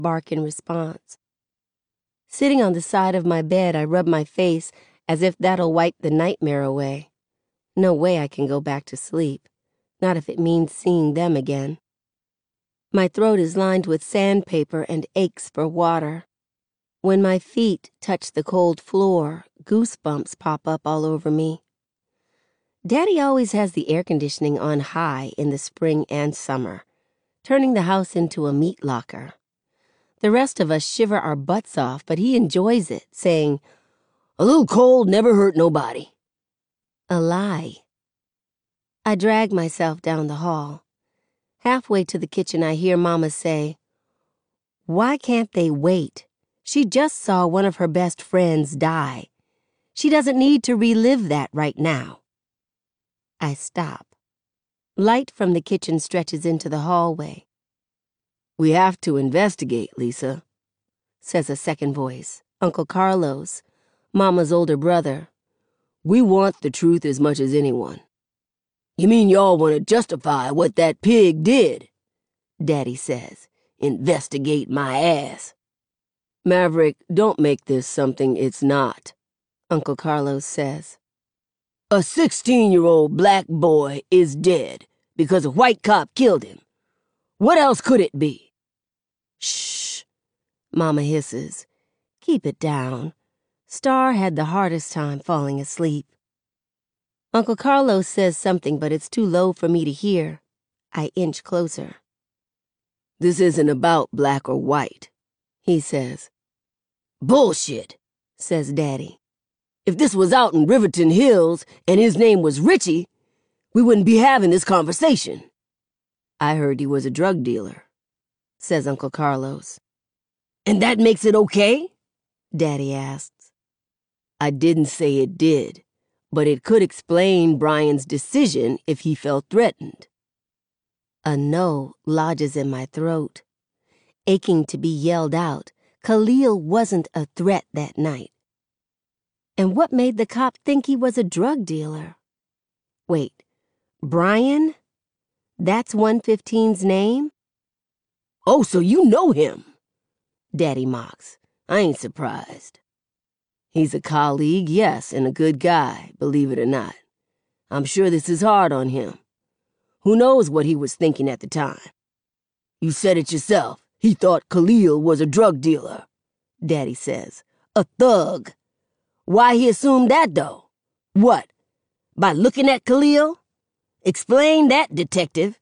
bark in response. Sitting on the side of my bed, I rub my face as if that'll wipe the nightmare away. No way I can go back to sleep, not if it means seeing them again. My throat is lined with sandpaper and aches for water. When my feet touch the cold floor, goosebumps pop up all over me. Daddy always has the air conditioning on high in the spring and summer, turning the house into a meat locker. The rest of us shiver our butts off, but he enjoys it, saying, "A little cold never hurt nobody." A lie. I drag myself down the hall. Halfway to the kitchen, I hear Mama say, "Why can't they wait? She just saw one of her best friends die. She doesn't need to relive that right now." I stop. Light from the kitchen stretches into the hallway. "We have to investigate, Lisa," says a second voice, Uncle Carlos, Mama's older brother. "We want the truth as much as anyone." "You mean y'all want to justify what that pig did?" Daddy says. "Investigate my ass." "Maverick, don't make this something it's not," Uncle Carlos says. "A 16-year-old black boy is dead because a white cop killed him. What else could it be?" "Shh," Mama hisses. "Keep it down. Star had the hardest time falling asleep." Uncle Carlos says something, but it's too low for me to hear. I inch closer. "This isn't about black or white," he says. "Bullshit," says Daddy. "If this was out in Riverton Hills and his name was Richie, we wouldn't be having this conversation." "I heard he was a drug dealer," says Uncle Carlos. "And that makes it okay?" Daddy asks. "I didn't say it did, but it could explain Brian's decision if he felt threatened." A no lodges in my throat. Aching to be yelled out, Khalil wasn't a threat that night. And what made the cop think he was a drug dealer? Wait, Brian? That's 115's name? "Oh, so you know him," Daddy mocks. "I ain't surprised." "He's a colleague, yes, and a good guy, believe it or not. I'm sure this is hard on him. Who knows what he was thinking at the time?" "You said it yourself. He thought Khalil was a drug dealer," Daddy says. "A thug. Why he assumed that, though? What, by looking at Khalil? Explain that, detective."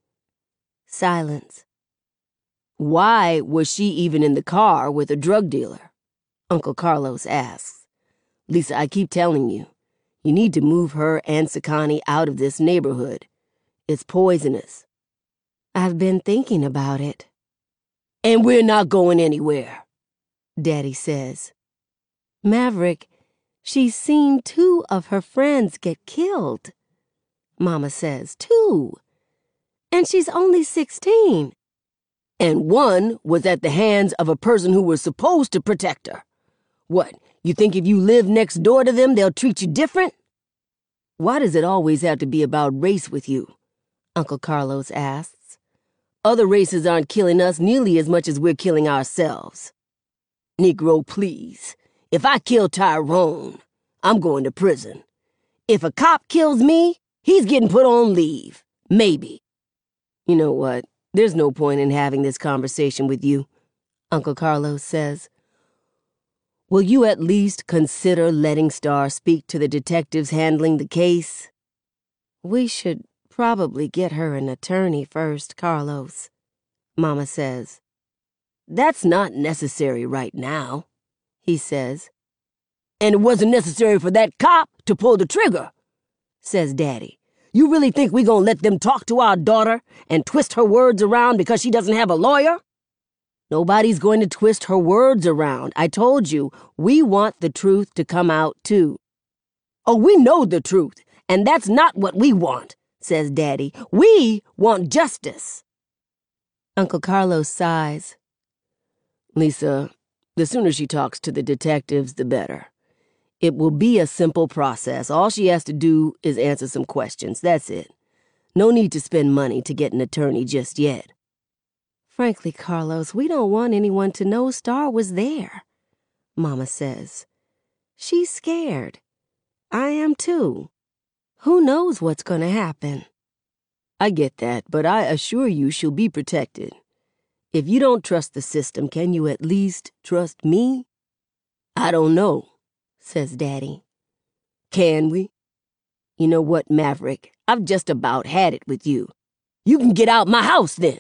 Silence. "Why was she even in the car with a drug dealer?" Uncle Carlos asks. "Lisa, I keep telling you, you need to move her and Sakani out of this neighborhood. It's poisonous." "I've been thinking about it." "And we're not going anywhere," Daddy says. "Maverick, she's seen 2 of her friends get killed," Mama says. 2. And she's only 16. "And one was at the hands of a person who was supposed to protect her. What, you think if you live next door to them, they'll treat you different?" "Why does it always have to be about race with you?" Uncle Carlos asks. "Other races aren't killing us nearly as much as we're killing ourselves." "Negro, please. If I kill Tyrone, I'm going to prison. If a cop kills me, he's getting put on leave. Maybe." "You know what? There's no point in having this conversation with you," Uncle Carlos says. "Will you at least consider letting Star speak to the detectives handling the case?" "We should probably get her an attorney first, Carlos," Mama says. "That's not necessary right now," he says. "And it wasn't necessary for that cop to pull the trigger," says Daddy. "You really think we gonna let them talk to our daughter and twist her words around because she doesn't have a lawyer?" "Nobody's going to twist her words around. I told you, we want the truth to come out, too." "Oh, we know the truth, and that's not what we want," says Daddy. "We want justice." Uncle Carlos sighs. "Lisa, the sooner she talks to the detectives, the better. It will be a simple process. All she has to do is answer some questions. That's it. No need to spend money to get an attorney just yet." Frankly, Carlos, we don't want anyone to know Star was there, Mama says. She's scared. I am too. Who knows what's going to happen? I get that, but I assure you she'll be protected. If you don't trust the system, can you at least trust me? I don't know, says Daddy. Can we? You know what, Maverick? I've just about had it with you. You can get out my house then.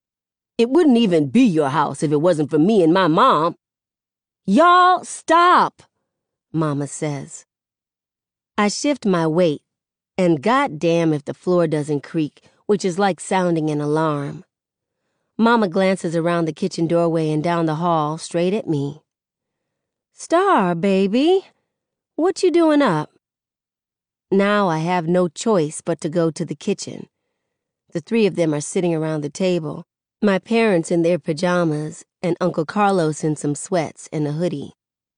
It wouldn't even be your house if it wasn't for me and my mom. Y'all, stop, Mama says. I shift my weight, and goddamn if the floor doesn't creak, which is like sounding an alarm. Mama glances around the kitchen doorway and down the hall, straight at me. Star, baby, what you doing up? Now I have no choice but to go to the kitchen. The three of them are sitting around the table, my parents in their pajamas, and Uncle Carlos in some sweats and a hoodie.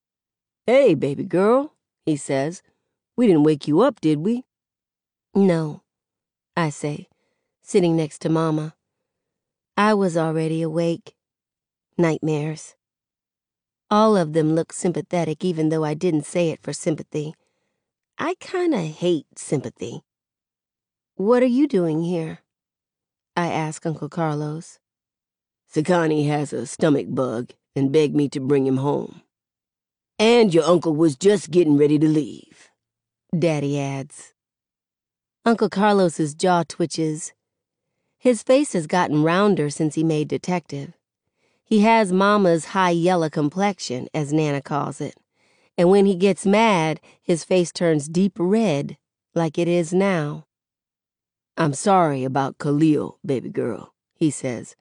Hey, baby girl, he says. We didn't wake you up, did we? No, I say, sitting next to Mama. I was already awake. Nightmares. All of them look sympathetic even though I didn't say it for sympathy. I kinda hate sympathy. What are you doing here? I ask Uncle Carlos. Sakani has a stomach bug and begged me to bring him home. And your uncle was just getting ready to leave, Daddy adds. Uncle Carlos's jaw twitches. His face has gotten rounder since he made detective. He has Mama's high yellow complexion, as Nana calls it. And when he gets mad, his face turns deep red, like it is now. I'm sorry about Khalil, baby girl, he says.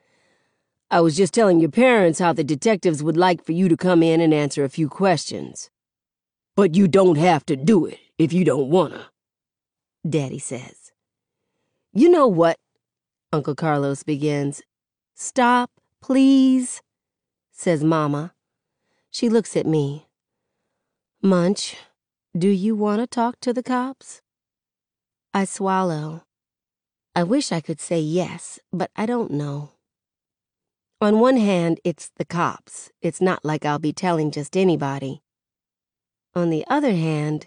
I was just telling your parents how the detectives would like for you to come in and answer a few questions. But you don't have to do it if you don't wanna, Daddy says. You know what? Uncle Carlos begins. Stop, please, says Mama. She looks at me. Munch, do you want to talk to the cops? I swallow. I wish I could say yes, but I don't know. On one hand, it's the cops. It's not like I'll be telling just anybody. On the other hand,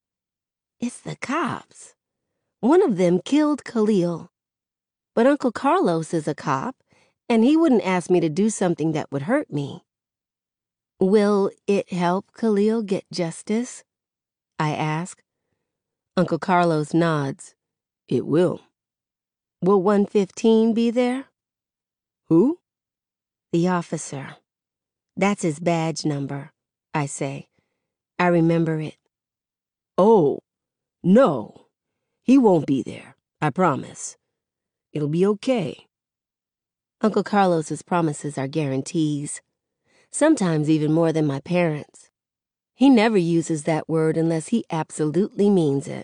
it's the cops. One of them killed Khalil. But Uncle Carlos is a cop, and he wouldn't ask me to do something that would hurt me. Will it help Khalil get justice? I ask. Uncle Carlos nods. It will. Will 115 be there? Who? The officer. That's his badge number, I say. I remember it. Oh, no. He won't be there, I promise. It'll be okay. Uncle Carlos's promises are guarantees, sometimes even more than my parents'. He never uses that word unless he absolutely means it.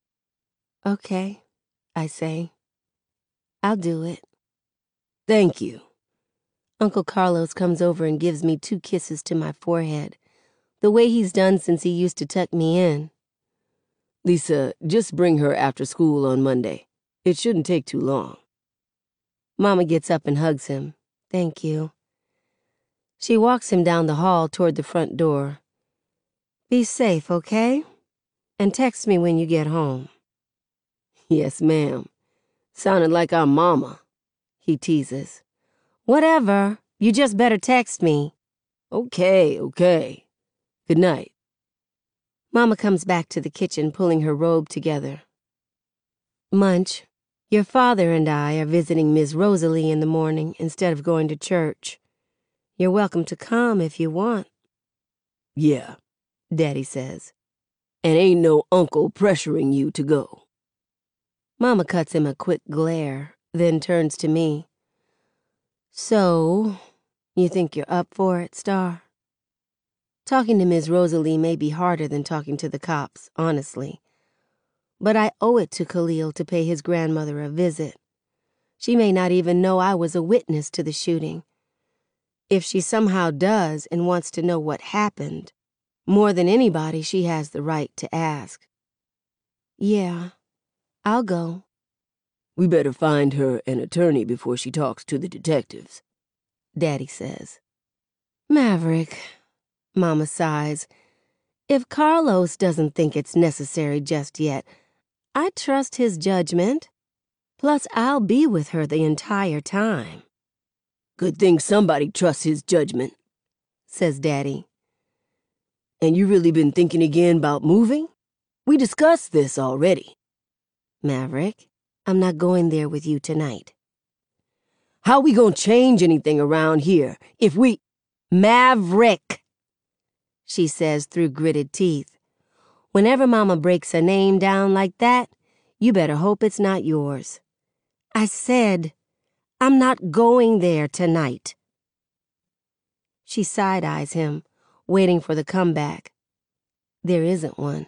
Okay, I say. I'll do it. Thank you. Uncle Carlos comes over and gives me 2 kisses to my forehead, the way he's done since he used to tuck me in. Lisa, just bring her after school on Monday. It shouldn't take too long. Mama gets up and hugs him. Thank you. She walks him down the hall toward the front door. Be safe, okay? And text me when you get home. Yes, ma'am. Sounded like our mama, he teases. Whatever. You just better text me. Okay. Good night. Mama comes back to the kitchen, pulling her robe together. Munch, your father and I are visiting Miss Rosalie in the morning instead of going to church. You're welcome to come if you want. Yeah, Daddy says. And ain't no uncle pressuring you to go. Mama cuts him a quick glare, then turns to me. So, you think you're up for it, Star? Talking to Miss Rosalie may be harder than talking to the cops, honestly. But I owe it to Khalil to pay his grandmother a visit. She may not even know I was a witness to the shooting. If she somehow does and wants to know what happened, more than anybody, she has the right to ask. Yeah, I'll go. We better find her an attorney before she talks to the detectives, Daddy says. Maverick, Mama sighs. If Carlos doesn't think it's necessary just yet, I trust his judgment. Plus, I'll be with her the entire time. Good thing somebody trusts his judgment, says Daddy. And you really been thinking again about moving? We discussed this already. Maverick, I'm not going there with you tonight. How we gonna change anything around here if we— Maverick, she says through gritted teeth. Whenever Mama breaks a name down like that, you better hope it's not yours. I said, I'm not going there tonight. She side-eyes him, waiting for the comeback. There isn't one.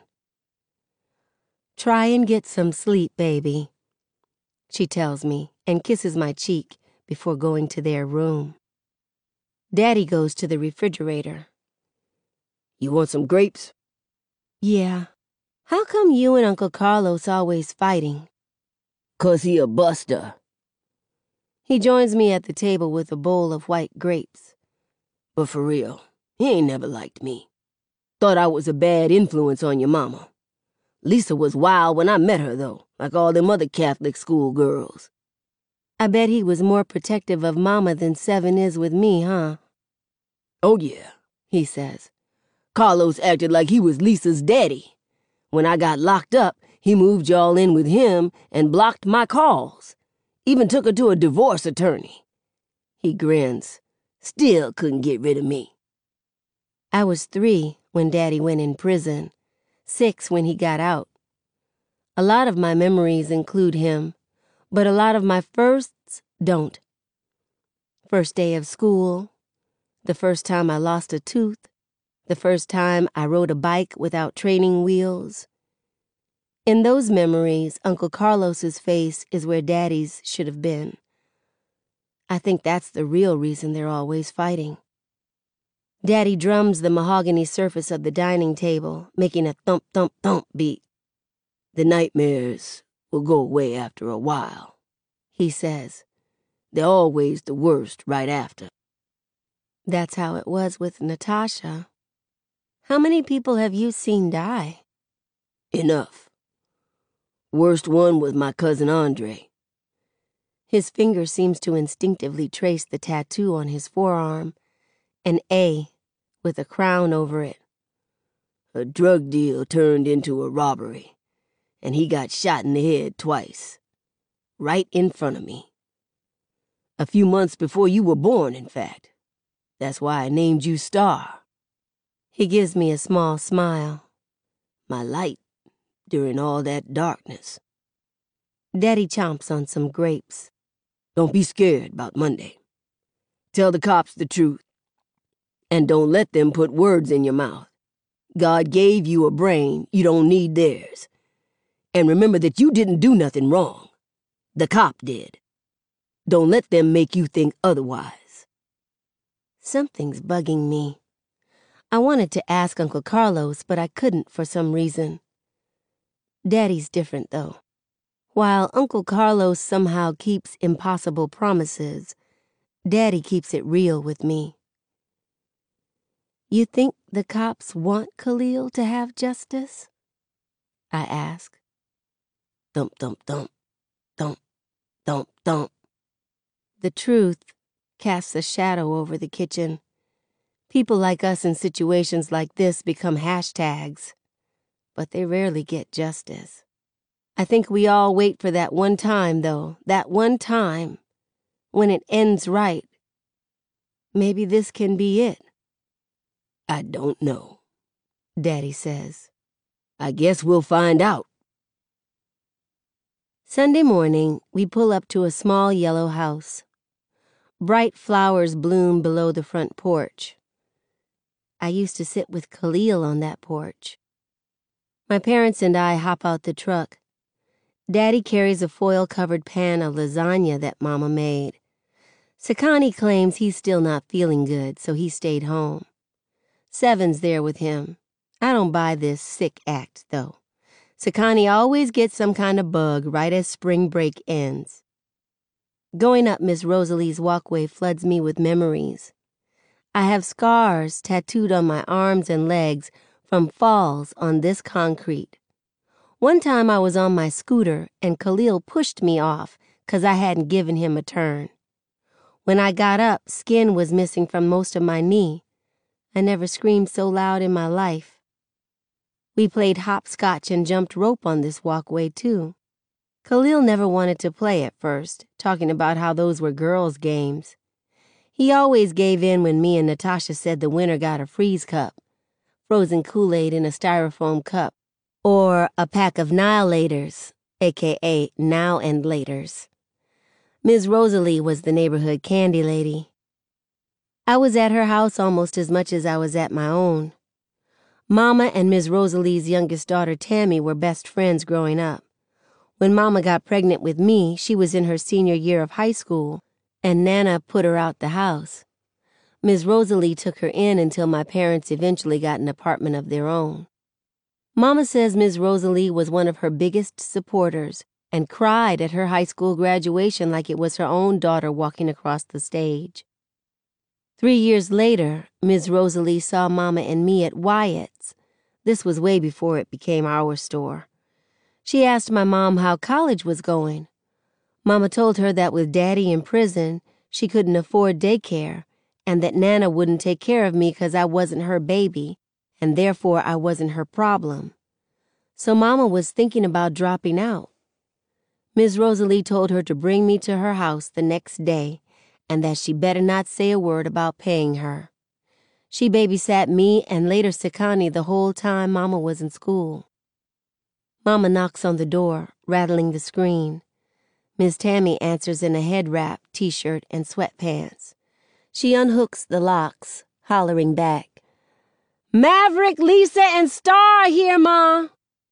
Try and get some sleep, baby, she tells me and kisses my cheek before going to their room. Daddy goes to the refrigerator. You want some grapes? Yeah. How come you and Uncle Carlos always fighting? 'Cause he a buster. He joins me at the table with a bowl of white grapes. But for real, he ain't never liked me. Thought I was a bad influence on your mama. Lisa was wild when I met her, though, like all them other Catholic school girls. I bet he was more protective of Mama than Seven is with me, huh? Oh, yeah, he says. Carlos acted like he was Lisa's daddy. When I got locked up, he moved y'all in with him and blocked my calls. Even took her to a divorce attorney. He grins. Still couldn't get rid of me. I was 3 when Daddy went in prison, 6 when he got out. A lot of my memories include him, but a lot of my firsts don't. First day of school, the first time I lost a tooth, the first time I rode a bike without training wheels. In those memories, Uncle Carlos's face is where Daddy's should have been. I think that's the real reason they're always fighting. Daddy drums the mahogany surface of the dining table, making a thump-thump-thump beat. The nightmares will go away after a while, he says. They're always the worst right after. That's how it was with Natasha. How many people have you seen die? Enough. Worst one was my cousin Andre. His finger seems to instinctively trace the tattoo on his forearm, an A with a crown over it. A drug deal turned into a robbery, and he got shot in the head twice, right in front of me. A few months before you were born, in fact. That's why I named you Star. He gives me a small smile. My light during all that darkness. Daddy chomps on some grapes. Don't be scared about Monday. Tell the cops the truth. And don't let them put words in your mouth. God gave you a brain, you don't need theirs. And remember that you didn't do nothing wrong. The cop did. Don't let them make you think otherwise. Something's bugging me. I wanted to ask Uncle Carlos, but I couldn't for some reason. Daddy's different, though. While Uncle Carlos somehow keeps impossible promises, Daddy keeps it real with me. You think the cops want Khalil to have justice? I ask. Thump, thump, thump, thump, thump, thump. The truth casts a shadow over the kitchen. People like us in situations like this become hashtags, but they rarely get justice. I think we all wait for that one time, though, that one time, when it ends right. Maybe this can be it. I don't know, Daddy says. I guess we'll find out. Sunday morning, we pull up to a small yellow house. Bright flowers bloom below the front porch. I used to sit with Khalil on that porch. My parents and I hop out the truck. Daddy carries a foil-covered pan of lasagna that Mama made. Sakani claims he's still not feeling good, so he stayed home. Seven's there with him. I don't buy this sick act, though. Sakani always gets some kind of bug right as spring break ends. Going up Miss Rosalie's walkway floods me with memories. I have scars tattooed on my arms and legs from falls on this concrete. One time I was on my scooter and Khalil pushed me off 'cause I hadn't given him a turn. When I got up, skin was missing from most of my knee. I never screamed so loud in my life. We played hopscotch and jumped rope on this walkway, too. Khalil never wanted to play at first, talking about how those were girls' games. He always gave in when me and Natasha said the winner got a freeze cup, frozen Kool-Aid in a styrofoam cup, or a pack of Nihilators, a.k.a. Now and Laters. Ms. Rosalie was the neighborhood candy lady. I was at her house almost as much as I was at my own. Mama and Ms. Rosalie's youngest daughter, Tammy, were best friends growing up. When Mama got pregnant with me, she was in her senior year of high school, and Nana put her out the house. Ms. Rosalie took her in until my parents eventually got an apartment of their own. Mama says Ms. Rosalie was one of her biggest supporters and cried at her high school graduation like it was her own daughter walking across the stage. 3 years later, Ms. Rosalie saw Mama and me at Wyatt's. This was way before it became our store. She asked my mom how college was going. Mama told her that with Daddy in prison, she couldn't afford daycare, and that Nana wouldn't take care of me because I wasn't her baby, and therefore I wasn't her problem. So Mama was thinking about dropping out. Ms. Rosalie told her to bring me to her house the next day, and that she better not say a word about paying her. She babysat me and later Sekani the whole time Mama was in school. Mama knocks on the door, rattling the screen. Miss Tammy answers in a head wrap, t-shirt, and sweatpants. She unhooks the locks, hollering back, "Maverick, Lisa, and Star here, Ma!"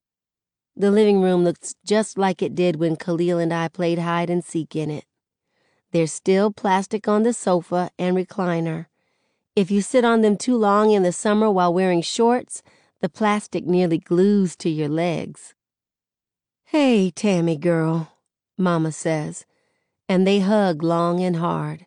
The living room looks just like it did when Khalil and I played hide and seek in it. There's still plastic on the sofa and recliner. If you sit on them too long in the summer while wearing shorts, the plastic nearly glues to your legs. "Hey, Tammy girl," Mama says, and they hug long and hard.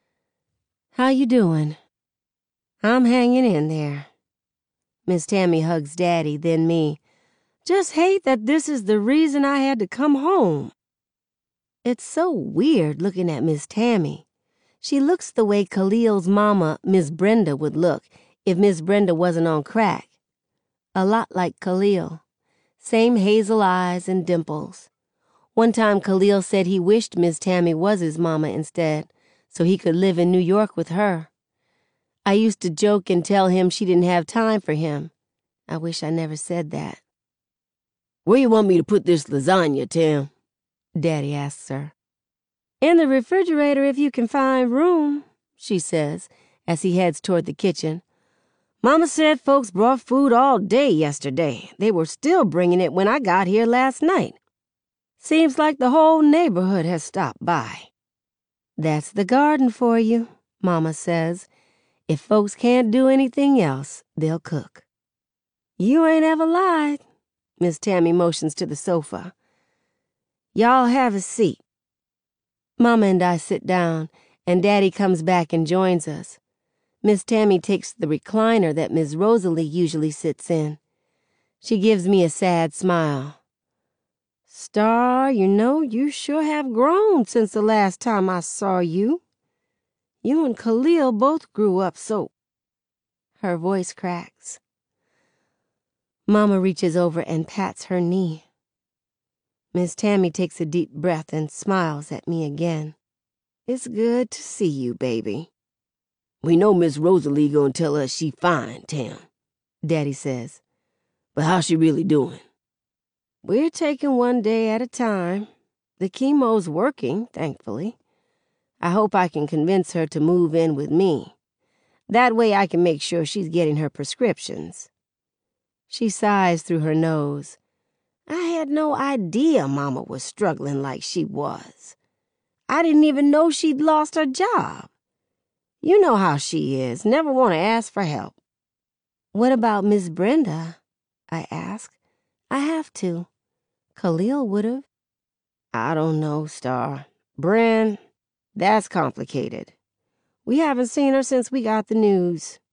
"How you doing?" "I'm hanging in there." Miss Tammy hugs Daddy, then me. "Just hate that this is the reason I had to come home." It's so weird looking at Miss Tammy. She looks the way Khalil's mama, Miss Brenda, would look if Miss Brenda wasn't on crack. A lot like Khalil. Same hazel eyes and dimples. One time Khalil said he wished Miss Tammy was his mama instead, so he could live in New York with her. I used to joke and tell him she didn't have time for him. I wish I never said that. "Where you want me to put this lasagna, Tim?" Daddy asks her. "In the refrigerator if you can find room," she says, as he heads toward the kitchen. "Mama said folks brought food all day yesterday. They were still bringing it when I got here last night. Seems like the whole neighborhood has stopped by." "That's the garden for you," Mama says. "If folks can't do anything else, they'll cook." "You ain't ever lied." Miss Tammy motions to the sofa. "Y'all have a seat." Mama and I sit down, and Daddy comes back and joins us. Miss Tammy takes the recliner that Miss Rosalie usually sits in. She gives me a sad smile. "Star, you sure have grown since the last time I saw you. You and Khalil both grew up so—" Her voice cracks. Mama reaches over and pats her knee. Miss Tammy takes a deep breath and smiles at me again. "It's good to see you, baby." "We know Miss Rosalie gonna tell us she fine, Tam," Daddy says. "But how's she really doing?" "We're taking one day at a time. The chemo's working, thankfully. I hope I can convince her to move in with me. That way I can make sure she's getting her prescriptions." She sighs through her nose. "I had no idea Mama was struggling like she was. I didn't even know she'd lost her job. You know how she is, never want to ask for help." "What about Miss Brenda?" I ask. I have to. Khalil would have. "I don't know, Star. Bren, That's complicated. We haven't seen her since we got the news.